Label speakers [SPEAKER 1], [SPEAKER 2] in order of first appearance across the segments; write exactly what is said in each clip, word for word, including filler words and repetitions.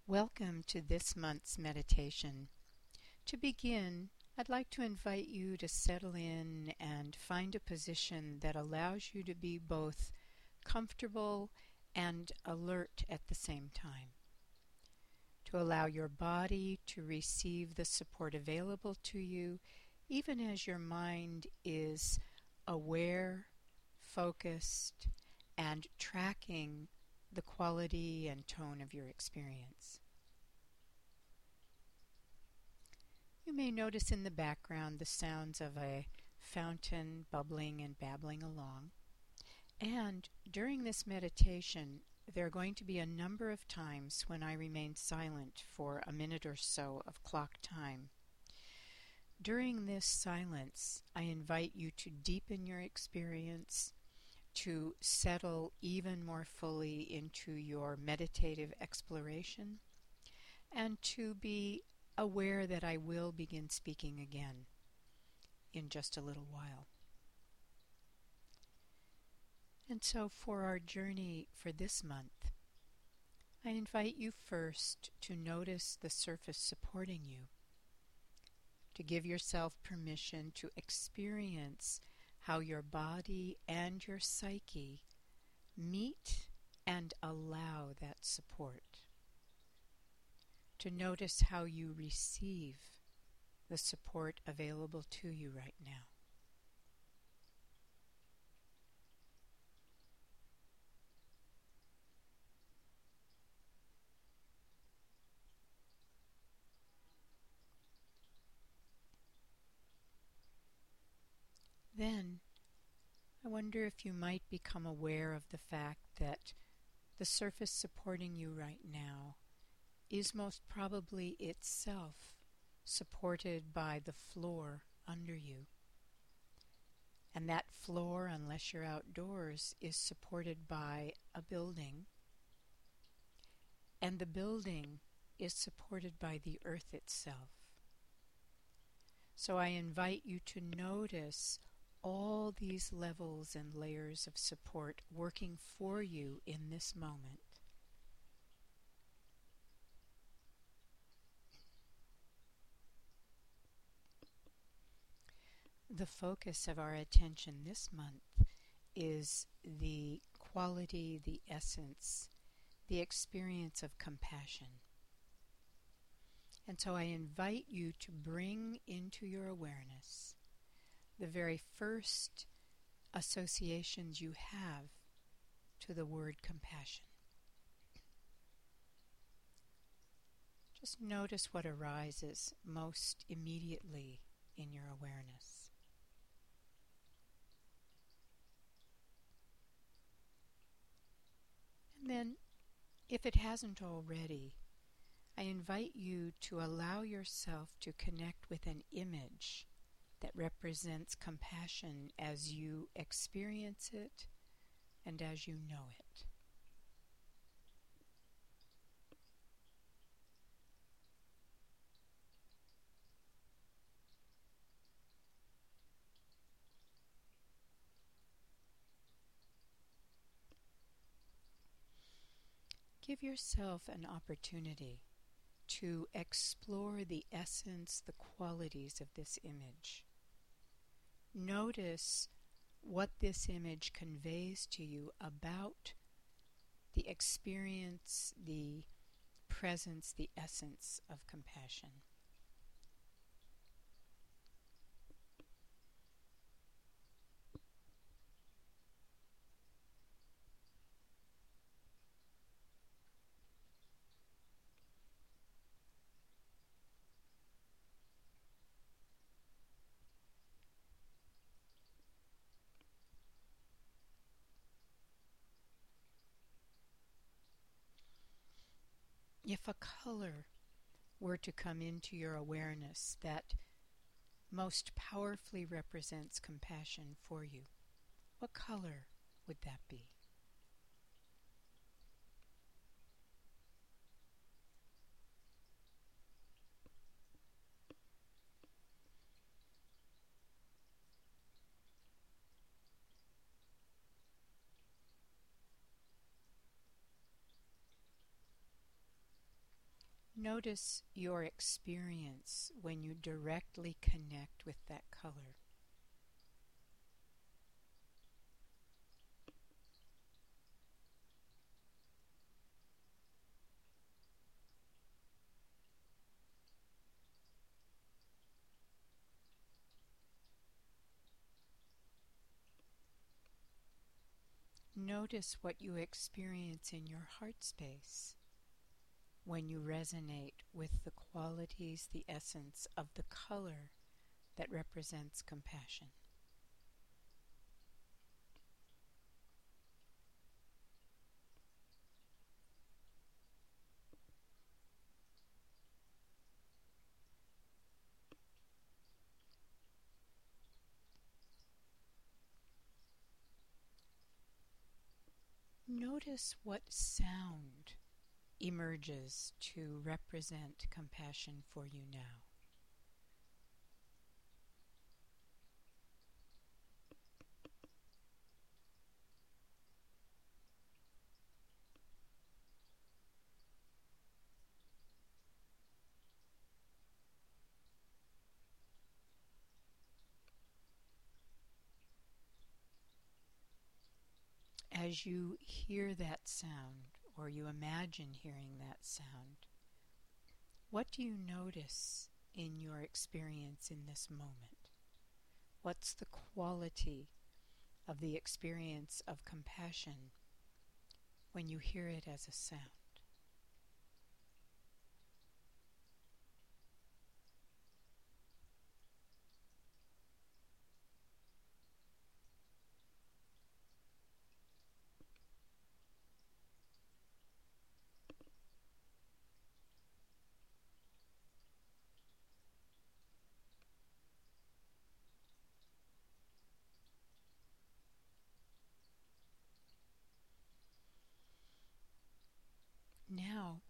[SPEAKER 1] Welcome to this month's meditation. To begin, I'd like to invite you to settle in and find a position that allows you to be both comfortable and alert at the same time. To allow your body to receive the support available to you, even as your mind is aware, focused, and tracking the quality and tone of your experience. You may notice in the background the sounds of a fountain bubbling and babbling along. And during this meditation, there are going to be a number of times when I remain silent for a minute or so of clock time. During this silence, I invite you to deepen your experience, to settle even more fully into your meditative exploration, and to be aware that I will begin speaking again in just a little while. And so for our journey for this month, I invite you first to notice the surface supporting you, to give yourself permission to experience how your body and your psyche meet and allow that support. To notice how you receive the support available to you right now. Then, I wonder if you might become aware of the fact that the surface supporting you right now is most probably itself supported by the floor under you. And that floor, unless you're outdoors, is supported by a building. And the building is supported by the earth itself. So I invite you to notice all these levels and layers of support working for you in this moment. The focus of our attention this month is the quality, the essence, the experience of compassion. And so I invite you to bring into your awareness the very first associations you have to the word compassion. Just notice what arises most immediately in your awareness. And then, if it hasn't already, I invite you to allow yourself to connect with an image that represents compassion as you experience it and as you know it. Give yourself an opportunity to explore the essence, the qualities of this image. Notice what this image conveys to you about the experience, the presence, the essence of compassion. If a color were to come into your awareness that most powerfully represents compassion for you, what color would that be? Notice your experience when you directly connect with that color. Notice what you experience in your heart space when you resonate with the qualities, the essence of the color that represents compassion. Notice what sound emerges to represent compassion for you now. As you hear that sound, or you imagine hearing that sound, what do you notice in your experience in this moment? What's the quality of the experience of compassion when you hear it as a sound? Now,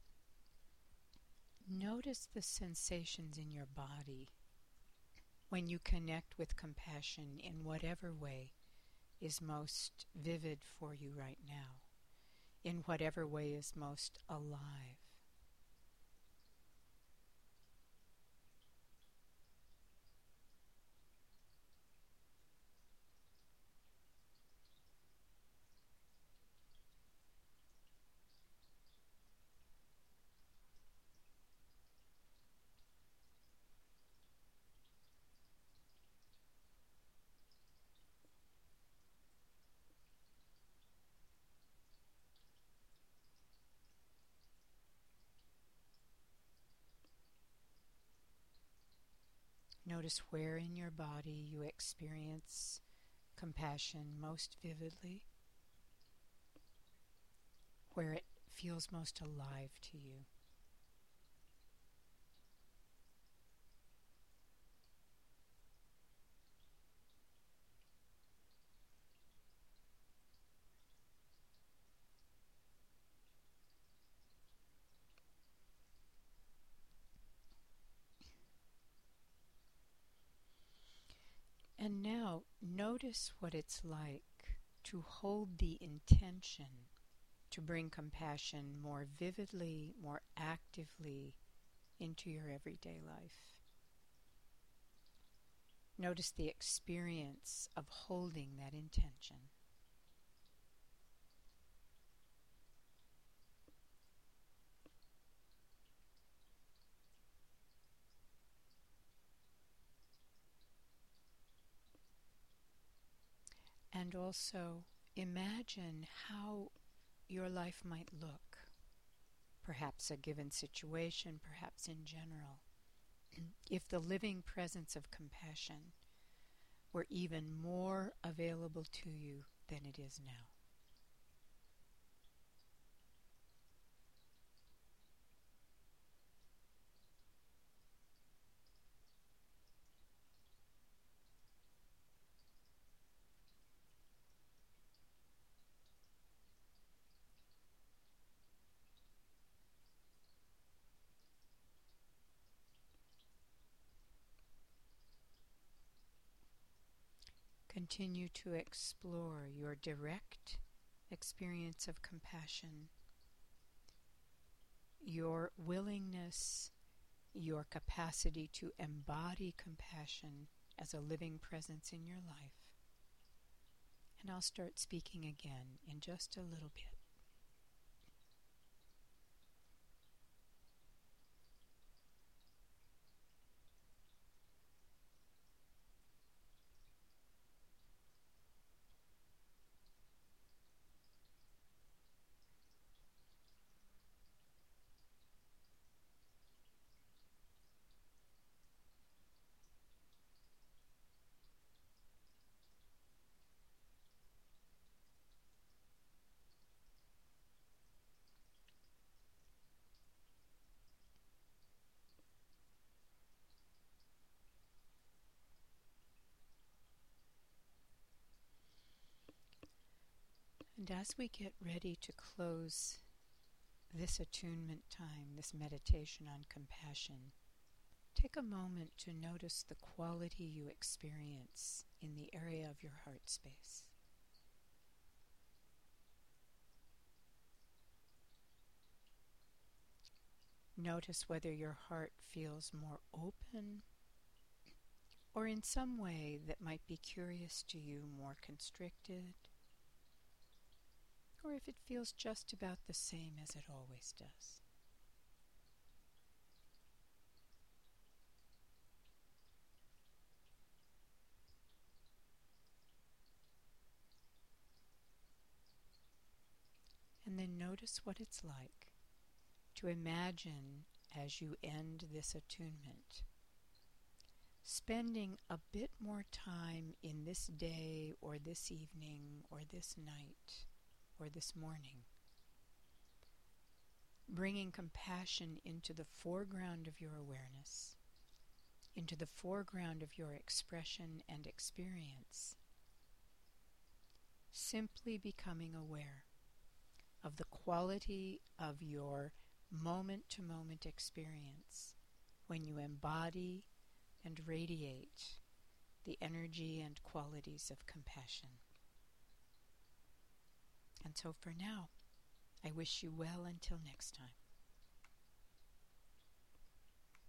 [SPEAKER 1] notice the sensations in your body when you connect with compassion in whatever way is most vivid for you right now, in whatever way is most alive. Notice where in your body you experience compassion most vividly, where it feels most alive to you. And now notice what it's like to hold the intention to bring compassion more vividly, more actively into your everyday life. Notice the experience of holding that intention. And also imagine how your life might look, perhaps a given situation, perhaps in general, if the living presence of compassion were even more available to you than it is now. Continue to explore your direct experience of compassion, your willingness, your capacity to embody compassion as a living presence in your life. And I'll start speaking again in just a little bit. And as we get ready to close this attunement time, this meditation on compassion, take a moment to notice the quality you experience in the area of your heart space. Notice whether your heart feels more open or in some way that might be curious to you, more constricted, or if it feels just about the same as it always does. And then notice what it's like to imagine, as you end this attunement, spending a bit more time in this day or this evening or this night or this morning, bringing compassion into the foreground of your awareness, into the foreground of your expression and experience, simply becoming aware of the quality of your moment-to-moment experience when you embody and radiate the energy and qualities of compassion. And so for now, I wish you well until next time.